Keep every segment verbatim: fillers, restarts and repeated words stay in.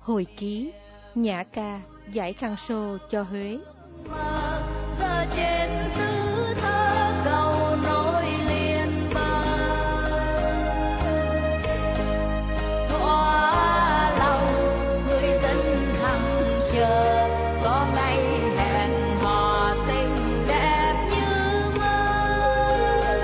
Hồi ký, nhã ca, giải khăn sô cho Huế. Giờ trên xứ thơ cầu nối liền bờ, thỏa lòng người dân hằng chờ có ngày hẹn hò tình đẹp như mơ.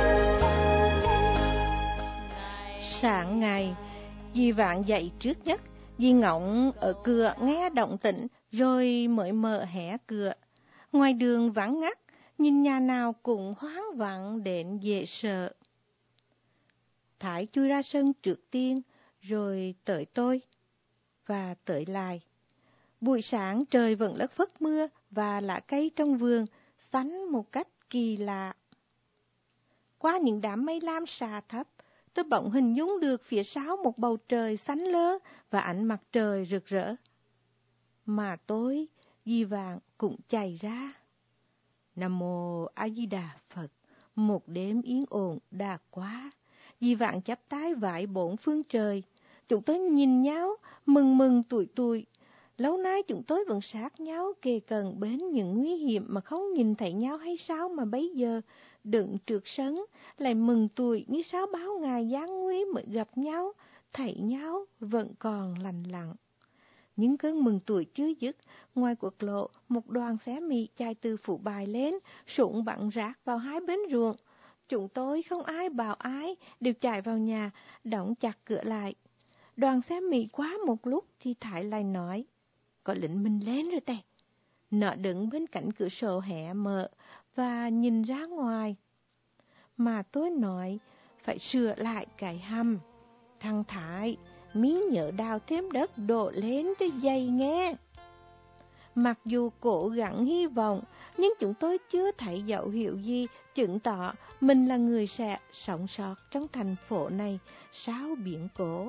Sáng ngày, dì Vạn dậy trước nhất. Dì ngọng ở cửa nghe động tĩnh rồi mới mở hé cửa. Ngoài đường vắng ngắt, nhìn nhà nào cũng hoang vắng đến dễ sợ. Thái chui ra sân trước tiên, rồi tới tôi, và tới lại. Buổi sáng trời vẫn lất phất mưa và lá cây trong vườn xanh một cách kỳ lạ. Qua những đám mây lam xà thấp, tôi bỗng hình dung được phía sau một bầu trời xanh lơ và ánh mặt trời rực rỡ. Mà tôi, dì Vạn cũng chạy ra. Nam mô A Di Đà Phật, một đêm yên ổn đã qua. Dì Vạn chắp tay vái bốn phương trời. Chúng tôi nhìn nhau, mừng mừng tủi tủi. Lâu nay chúng tôi vẫn sát nhau kề cận bên những nguy hiểm mà không nhìn thấy nhau hay sao mà bây giờ đứng trước sân lại mừng tuổi như sao báo ngày gian nguy mới gặp nhau, thấy nhau vẫn còn lành lặng. Những cơn mừng tuổi chưa dứt, ngoài quốc lộ một đoàn xe mì chạy từ Phú Bài lên, súng bắn rác vào hai bên ruộng. Chúng tôi không ai bảo ai, đều chạy vào nhà, đóng chặt cửa lại. Đoàn xe mì quá một lúc thì Thái lại nói: "Có lính mình lên rồi tè." Nó đứng bên cạnh cửa sổ hé mở và nhìn ra ngoài. Mà tôi nói, phải sửa lại cái hầm. Thằng Thái, miếng nhỡ đào thêm đất đổ lên cho dày nghe. Mặc dù cố gắng hy vọng, nhưng chúng tôi chưa thấy dấu hiệu gì chứng tỏ mình là người sẽ sống sót trong thành phố này sau biến cố.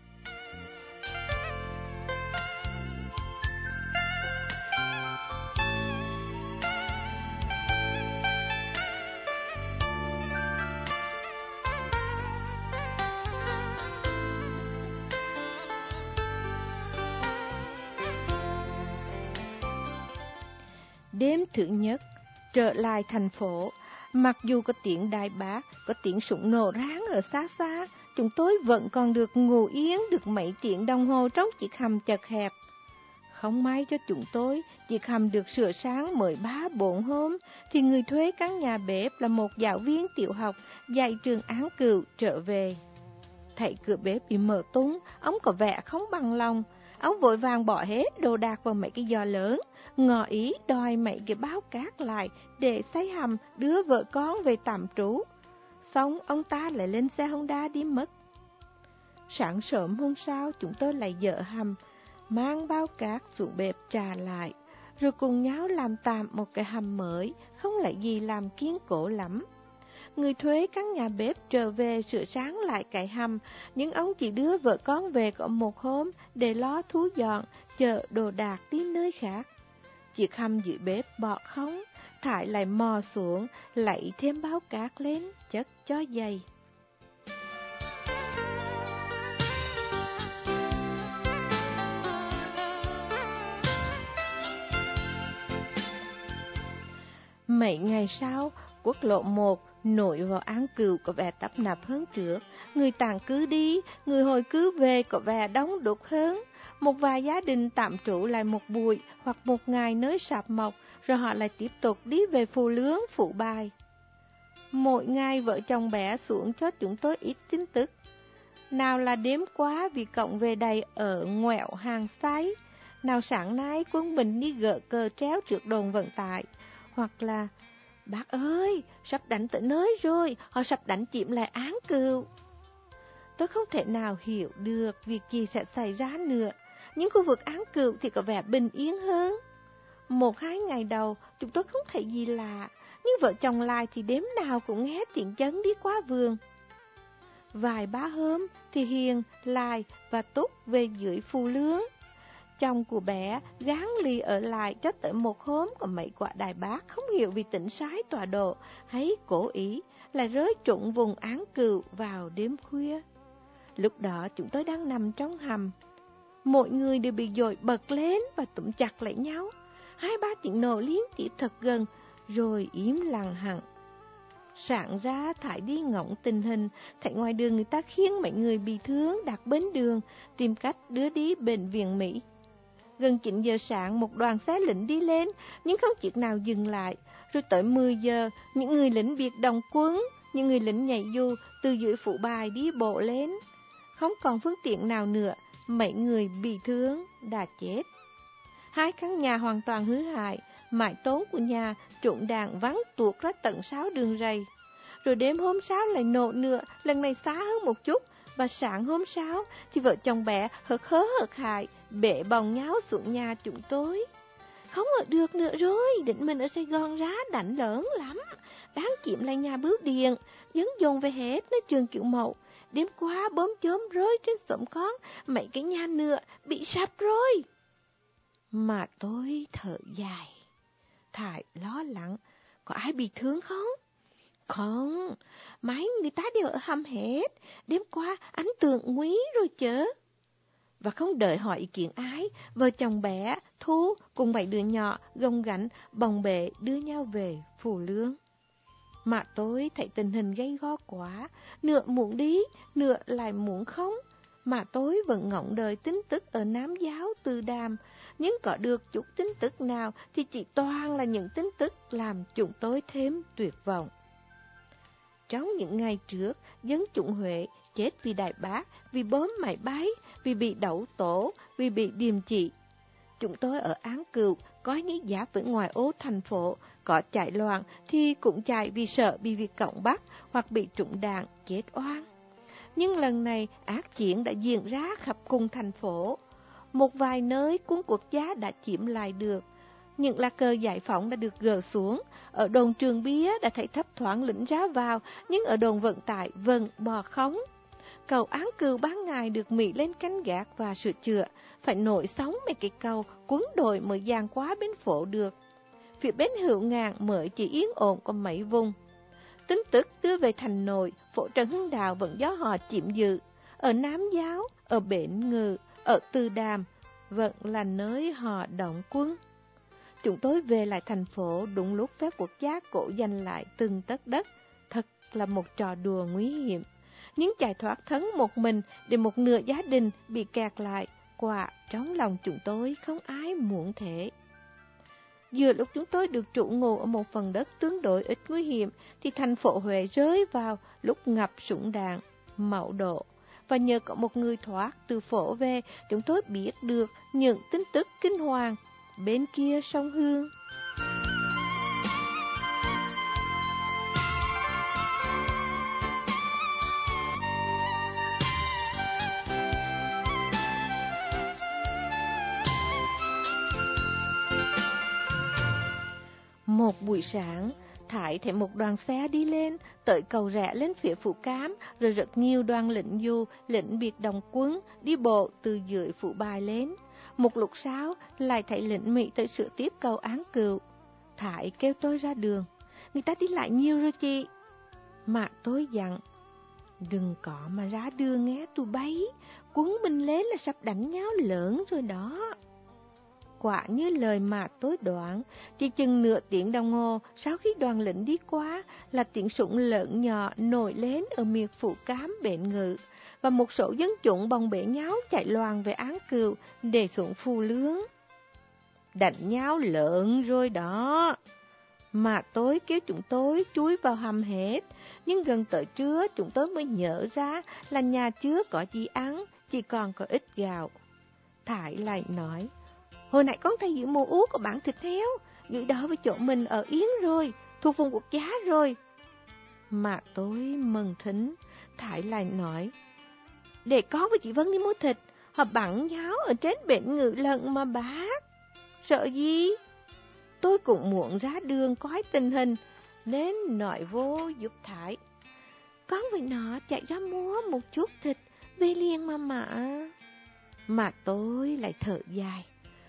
Đêm thứ nhất, trở lại thành phố, mặc dù có tiếng đại bác, có tiếng súng nổ ráng ở xa xa, chúng tôi vẫn còn được ngủ yên được mấy tiếng đồng hồ trong chiếc hầm chật hẹp. Không may cho chúng tôi, chiếc hầm được sửa sáng mới ba bốn hôm, thì người thuê căn nhà bếp là một giáo viên tiểu học dạy trường Án Cựu trở về. Thấy cửa bếp bị mở tung, ông có vẻ không bằng lòng. Ông vội vàng bỏ hết đồ đạc vào mấy cái giò lớn, ngỏ ý đòi mấy cái bao cát lại để xây hầm đưa vợ con về tạm trú. Xong ông ta lại lên xe Honda đi mất. Sáng sớm hôm sau chúng tôi lại dỡ hầm, mang bao cát xuống bếp trà lại, rồi cùng nhau làm tạm một cái hầm mới, không lại gì làm kiên cố lắm. Người thuê căn nhà bếp trở về sửa sáng lại cái hầm, nhưng ông chỉ đưa vợ con về có một hôm để lo thu dọn, chở đồ đạc đi nơi khác. Chiếc hầm dưới bếp bỏ không, Thái lại mò xuống, lấy thêm bao cát lên, chất cho dày. Mấy ngày sau, quốc lộ một nổi vào Án Cựu có vẻ tấp nập hơn trước. Người tản cư đi, người hồi cư về có vẻ đông đúc hơn. Một vài gia đình tạm trú lại một buổi hoặc một ngày nơi sạp mộc, rồi họ lại tiếp tục đi về Phù Lướng, Phú Bài. Mỗi ngày vợ chồng bé xuống cho chúng tôi ít tin tức. Nào là đêm qua vì cổng về đầy ở ngoẹo hàng xáy, nào sáng nay quân Bình đi gỡ cờ treo trước đồn vận tải, hoặc là: "Bác ơi, sắp đánh tới nơi rồi, họ sắp đánh chiếm lại Án Cựu." Tôi không thể nào hiểu được việc gì sẽ xảy ra nữa, nhưng khu vực Án Cựu thì có vẻ bình yên hơn. Một hai ngày đầu, chúng tôi không thấy gì lạ, nhưng vợ chồng Lai thì đêm nào cũng nghe tiếng chân đi qua vườn. Vài ba hôm thì Hiền, Lai và Túc về dưới Phù Lướng. Chồng của bé gán lì ở lại cho tới một hôm, có mấy quả đại bác không hiểu vì tỉnh sái tọa độ hay cố ý lại rơi trúng vùng Án Cựu vào đêm khuya. Lúc đó chúng tôi đang nằm trong hầm. Mọi người đều bị dội bật lên và túm chặt lại nhau. Hai ba tiếng nổ liên tiếp thật gần, rồi im lặng hẳn. Sáng ra Thải đi ngóng tình hình, thấy ngoài đường người ta khiêng mấy người bị thương đặt bên đường, tìm cách đưa đi bệnh viện Mỹ. Gần chín giờ sáng, một đoàn xe lính đi lên, nhưng không chiếc nào dừng lại. Rồi tới mười giờ, những người lính biệt đồng quân, những người lính nhảy dù từ dưới phủ bài đi bộ lên. Không còn phương tiện nào nữa, mấy người bị thương đã chết. Hai căn nhà hoàn toàn hư hại, mái tôn của nhà trụng đạn vắng tuột ra tận sáu đường rầy. Rồi đêm hôm sau lại nổ nữa, lần này xa hơn một chút, và sáng hôm sau thì vợ chồng bé hớt hớ hớt hại, bể bồng nháo xuống nhà chúng tôi. Không ở được nữa rồi, định mình ở Sài Gòn rá đánh lớn lắm, đáng chiếm lại nhà bưu điện, dấn dồn về hết nơi trường Kiểu Mậu. Đêm qua bom chớm rơi trên xóm con, mấy cái nhà nữa bị sập rồi. Mà tôi thở dài. Thải lo lắng, có ai bị thương không? Không, mấy người ta đều ở hầm hết, đêm qua anh tưởng nguy rồi chớ. Và không đợi hỏi ý kiến ai, vợ chồng bé, Thu cùng bảy đứa nhỏ gồng gánh, bồng bể đưa nhau về Phù Lương. Mà tôi thấy tình hình gay go quá, nửa muốn đi, nửa lại muốn không. Mà tôi vẫn ngóng đợi tin tức ở Nam Giáo Từ Đàm, nhưng có được chút tin tức nào thì chỉ toàn là những tin tức làm chúng tôi thêm tuyệt vọng. Trong những ngày trước, dân chúng Huế chết vì đại bác, vì bom máy bay, vì bị đẩu tổ, vì bị điềm trị. Chúng tôi ở Án Cựu, coi nghĩ giáp với ngoài ô thành phố, có chạy loạn thì cũng chạy vì sợ bị Việt Cộng bắt hoặc bị trúng đạn chết oan. Nhưng lần này ác chiến đã diễn ra khắp cùng thành phố. Một vài nơi quân quốc gia đã chiếm lại được. Những lá cờ giải phóng đã được gỡ xuống. Ở đồn Trường Bía đã thấy thấp thoáng lính ra vào, nhưng ở đồn vận tải vẫn bò khống. Cầu Án Cựu ban ngày được Mỹ lên canh gác và sửa chữa, phải nổi sóng mấy cái cầu cuốn đội mới dàn quá bên phố được. Phía bên Hữu Ngạn mới chỉ yên ổn có mấy vùng. Tin tức đưa về thành nội, phố Trần Hưng Đạo vẫn do họ chiếm giữ. Ở Nam Giáo, ở Bến Ngự, ở Từ Đàm, vẫn là nơi họ đóng quân. Chúng tôi về lại thành phố đúng lúc phép quốc gia cổ giành lại từng tấc đất. Thật là một trò đùa nguy hiểm. Nhưng chạy thoát thân một mình để một nửa gia đình bị kẹt lại, quả trong lòng chúng tôi không ai muốn thế. Vừa lúc chúng tôi được trụ ngụ ở một phần đất tương đối ít nguy hiểm, thì thành phố Huế rơi vào lúc ngập súng đạn, mạo độ. Và nhờ có một người thoát từ phố về, chúng tôi biết được những tin tức kinh hoàng bên kia sông Hương. Một buổi sáng, Thải thấy một đoàn xe đi lên, tới cầu rẽ lên phía Phủ Cám, rồi rất nhiều đoàn lính dù, lính biệt đồng quân, đi bộ từ dưới Phủ Bài lên. Một lúc sau, lại thấy lính Mỹ tới sửa tiếp cầu Án Cựu. Thải kêu tôi ra đường, người ta đi lại nhiều rồi chị. Mà tôi dặn, đừng có mà ra đường nghe tụi bay, quân mình lên là sắp đánh nhau lớn rồi đó. Quả như lời mà tôi đoán, chỉ chừng nửa tiếng đồng hồ sau khi đoàn lính đi qua là tiếng súng lớn nhỏ nổi lên ở miệt Phủ Cám Bến Ngự, và một số dân chúng bồng bể nhau chạy loạn về Án Cựu để xuống Phù Lương. Đánh nhau lớn rồi đó. Mà tôi kêu chúng tôi chui vào hầm hết, nhưng gần tới trưa chúng tôi mới nhớ ra là nhà chưa có gì ăn, chỉ còn có ít gạo. Thải lại nói, hồi nãy con thấy giữa mùa ú có bán thịt heo, dưới đó với chỗ mình ở Yến rồi, thuộc vùng quốc giá rồi. Mà tôi mừng thính, Thải lại nói, để con với chị Vân đi mua thịt, họ bắn nhau ở trên Bến Ngự lận mà bác. Sợ gì? Tôi cũng muốn ra đường coi tình hình, nên nói vô giúp Thải. Con với nó chạy ra mua một chút thịt, về liền mà mà. Mà tôi lại thở dài.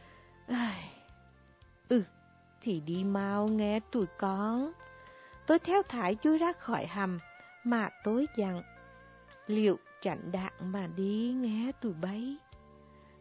Ừ, thì đi mau nghe tụi con. Tôi theo Thải chui ra khỏi hầm, mà tôi dặn, liệu chặn đạn mà đi nghe tụi bay.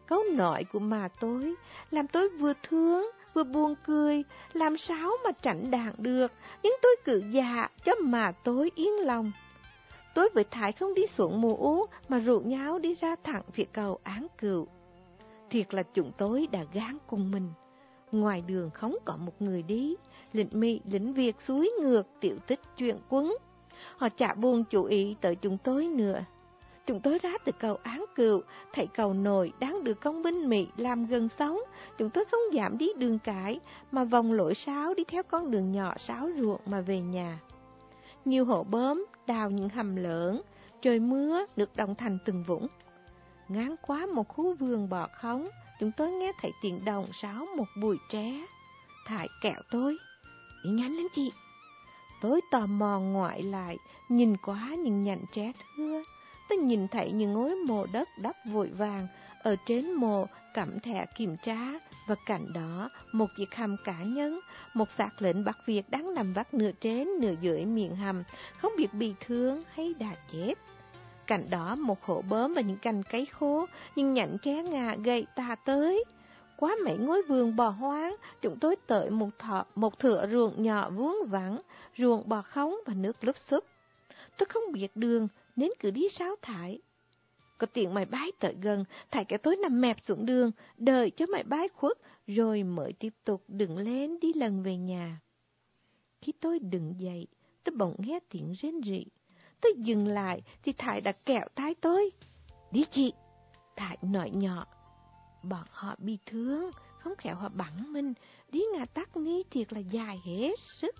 Câu nói của mà tôi làm tôi vừa thương vừa buồn cười, làm sao mà tránh đạn được, nhưng tôi cứ dạ cho mà tôi yên lòng. Tôi với Thái không đi xuống mù ú mà rủ nhau đi ra thẳng phía cầu Án Cựu. Thiệt là chúng tôi đã gán cùng mình. Ngoài đường không có một người đi, lính Mỹ, lính Việt suối ngược tiểu tích chuyện quấn. Họ chả buồn chú ý tới chúng tôi nữa. Chúng tôi ra từ cầu Án Cựu, thấy cầu nồi đang được công binh Mỹ làm gần sống. Chúng tôi không dám đi đường cái, mà vòng lối sáo đi theo con đường nhỏ sáo ruộng mà về nhà. Nhiều hộ bướm đào những hầm lớn, trời mưa nước đọng thành từng vũng. Ngang qua một khu vườn bọ khống, chúng tôi nghe thấy tiếng đồng sáo một bụi tre. Thái kẹo tôi, đi nhanh lên chị. Tôi tò mò ngoại lại, nhìn qua những nhành tre thưa. Tôi nhìn thấy những ngôi mộ đất đắp vội vàng, ở trên mộ cắm thẻ kiểm tra, và cạnh đó một chiếc hầm cá nhân, một xác lệnh Bắc Việt đang nằm vắt nửa trên nửa dưới miệng hầm, không biết bị thương hay đã chết. Cạnh đó một hổ bướm và những cành cây khô, những nhánh tre ngà gầy tà tới. Qua mấy ngôi vườn bò hoang, chúng tôi tới một thọ, một thửa ruộng nhỏ vuông vắng, ruộng bò khống và nước lúp xúp. Tôi không biết đường nên cứ đi sao Thái. Có tiếng máy bay tới gần, Thái kéo tôi nằm mẹp xuống đường, đợi cho máy bay khuất, rồi mới tiếp tục đứng lên đi lần về nhà. Khi tôi đứng dậy, tôi bỗng nghe tiếng rên rỉ. Tôi dừng lại thì Thái đã kẹo tay tôi. Đi chị, Thái nói nhỏ. Bọn họ bị thương, không khéo họ bắn mình, đi ngã tắc ni thiệt là dài hết sức.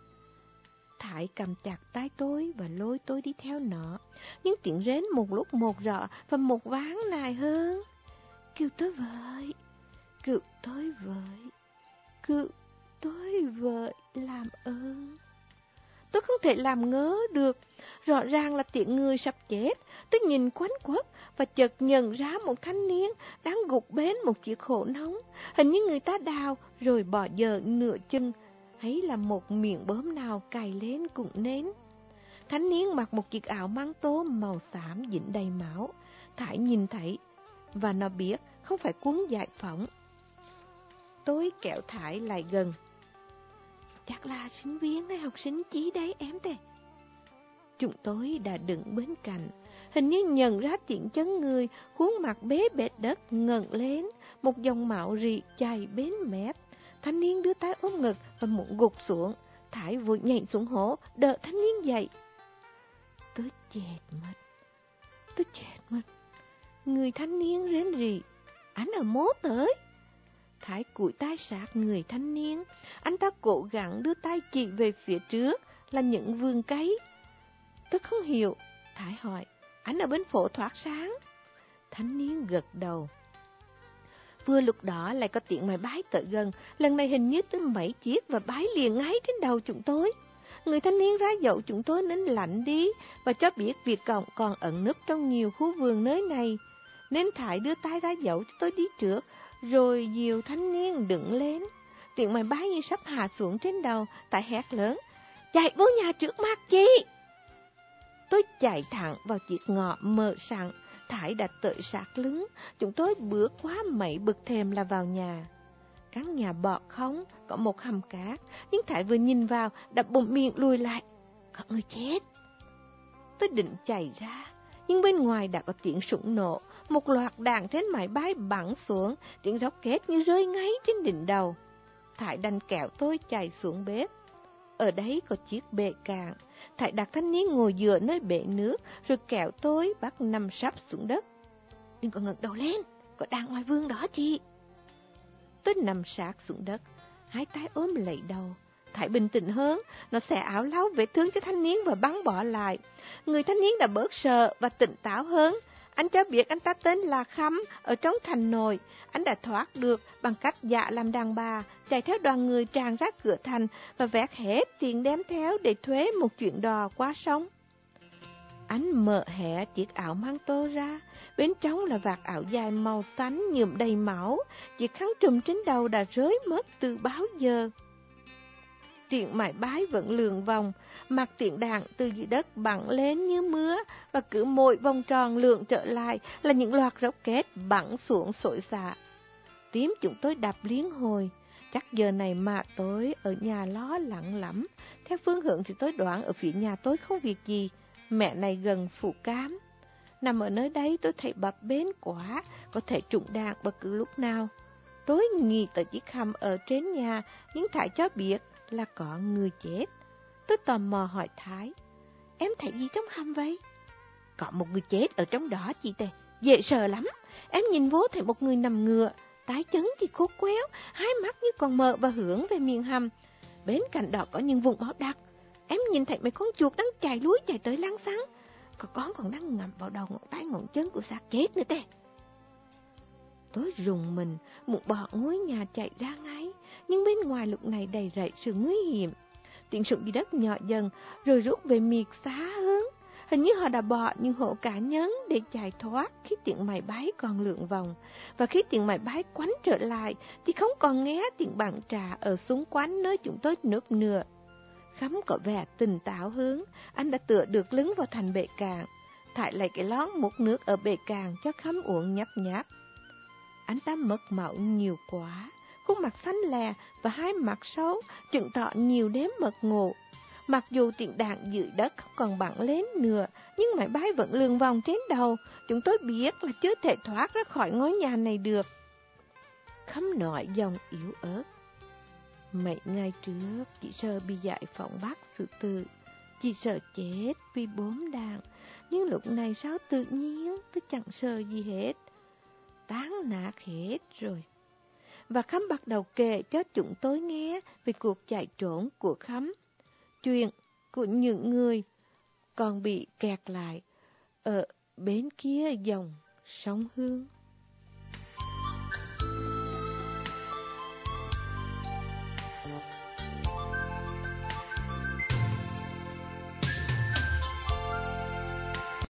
Thái cầm chặt tay tôi và lôi tôi đi theo nó. Nhưng tiếng rến một lúc một rõ và một ván nài hơn. Cứu tôi với, cứu tôi với, cứu tôi với, làm ơn. Tôi không thể làm ngớ được. Rõ ràng là tiếng người sắp chết. Tôi nhìn quanh quất và chợt nhận ra một thanh niên đang gục bên một chiếc hố nóng. Hình như người ta đào rồi bỏ dở nửa chân, hay là một miệng bướm nào cài lên cũng nên. Thanh niên mặc một chiếc áo măng tô màu xám dính đầy máu. Thái nhìn thấy và nó biết không phải quân giải phóng. Tôi kéo Thái lại gần. Chắc là sinh viên hay học sinh chí đấy em tè. Chúng tôi đã đứng bên cạnh, hình như nhận ra tiếng chân người, khuôn mặt bế bệt đất ngẩng lên, một dòng máu rỉ chảy bên mép. Thanh niên đưa tay ôm ngực và muốn gục xuống. Thái vội nhảy xuống hố, đỡ thanh niên dậy. Tôi chết mất, tôi chết mất. Người thanh niên rên rỉ. Anh ở mố tới. Thái cúi tay sát người thanh niên. Anh ta cố gắng đưa tay chỉ về phía trước là những vườn cây. Tôi không hiểu. Thái hỏi, anh ở bên phố thoát sáng. Thanh niên gật đầu. Vừa lúc đó lại có tiếng máy bay tới gần. Lần này hình như tới mấy chiếc và bay liền ngay trên đầu chúng tôi. Người thanh niên ra dấu chúng tôi nên lạnh đi và cho biết Việt Cộng còn ẩn núp trong nhiều khu vườn nơi này. Nên Thái đưa tay ra dấu cho tôi đi trước, rồi dìu thanh niên đứng lên. Tiếng máy bay như sắp hạ xuống trên đầu. Thái hét lớn, chạy vô nhà trước mắt chị. Tôi chạy thẳng vào chiếc ngõ mở sẵn. Thái đã tới sát lưng. Chúng tôi bước qua mấy bậc thềm là vào nhà. Căn nhà bọ không, có một hầm cát. Nhưng Thái vừa nhìn vào, đã bụng miệng lùi lại. Có người chết. Tôi định chạy ra, nhưng bên ngoài đã có tiếng súng nổ. Một loạt đạn trên máy bay bắn xuống, tiếng rocket như rơi ngay trên đỉnh đầu. Thái đành kéo tôi chạy xuống bếp. Ở đấy có chiếc bệ cạn. Thái đặt thanh niên ngồi dựa nơi bể nước, rồi kéo tôi bắt nằm sắp xuống đất. Đừng có ngẩng đầu lên, có đàn ngoài vườn đó chị. Tôi nằm sát xuống đất, hai tay ôm lấy đầu. Thái bình tĩnh hơn, nó xẻ áo lau vết thương cho thanh niên và băng bỏ lại. Người thanh niên đã bớt sợ và tỉnh táo hơn. Anh cho biết anh ta tên là Khăm, ở trong thành nội. Anh đã thoát được bằng cách giả làm đàn bà, chạy theo đoàn người tràn ra cửa thành và vét hết tiền đem theo để thuê một chuyện đò qua sông. Anh mở hé chiếc áo mang tô ra, bên trong là vạt áo dài màu xanh nhuộm đầy máu, chiếc khăn trùm trên đầu đã rơi mất từ bao giờ. tiếng máy bay vẫn lượn vòng, mặt tiếng đạn từ dưới đất bắn lên như mưa, và cứ mỗi vòng tròn lượn trở lại là những loạt rocket bắn xuống xối xả. Tim chúng tôi đập liên hồi. Chắc giờ này mà tôi ở nhà lo lắng lắm. Theo phương hướng thì tôi đoán ở phía nhà tôi không việc gì. Mẹ này gần Phú Cam. Nằm ở nơi đấy tôi thấy bập bến quá, có thể trúng đạn bất cứ lúc nào. Tôi nghĩ tới chiếc khăm ở trên nhà, nhưng Thái cho biết là có người chết. Tôi tò mò hỏi Thái, em thấy gì trong khăm vậy? Có một người chết ở trong đó chị Tề, dễ sợ lắm. Em nhìn vô thấy một người nằm ngựa, tay chân thì khô quéo, hai mắt như còn mở và hướng về miệng hầm. Bên cạnh đó có những vùng máu đặc. Em nhìn thấy mấy con chuột đang chạy lúi chạy tới lăng xăng. Có con còn đang ngậm vào đầu ngón tay ngón chân của xác chết nữa Tề. Tôi rùng mình, muốn bỏ ngôi nhà chạy ra ngay, nhưng bên ngoài lúc này đầy rẫy sự nguy hiểm. Tiếng súng dưới đất nhỏ dần, rồi rút về miệt xa hơn. Hình như họ đã bỏ những hố cá nhân để chạy thoát khi tiếng máy bay còn lượn vòng. Và khi tiếng máy bay quánh trở lại, thì không còn nghe tiếng bắn trả ở xung quanh nơi chúng tôi núp nữa. Khắm có vẻ tỉnh táo hơn, anh đã tựa được lưng vào thành bệ càng. Thải lấy cái lon múc nước ở bệ càng cho Khắm uống nhấp nháp. Anh ta mất máu nhiều quá, khuôn mặt xanh lè và hai mặt xấu, chứng tỏ nhiều đêm mật ngộ. Mặc dù tiếng đạn dưới đất không còn bắn lên nữa, nhưng máy bay vẫn lượn vòng trên đầu. Chúng tôi biết là chưa thể thoát ra khỏi ngôi nhà này được. Khắm nói giọng yếu ớt. Mấy ngày trước, chị sợ bị giải phóng bắt xử tử. Chị sợ chết vì bom đạn, nhưng lúc này sao tự nhiên tôi chẳng sợ gì hết. Tán nát hết rồi. Và Khắm bắt đầu kể cho chúng tôi nghe về cuộc chạy trốn của Khắm. Chuyện của những người còn bị kẹt lại ở bên kia dòng sông Hương.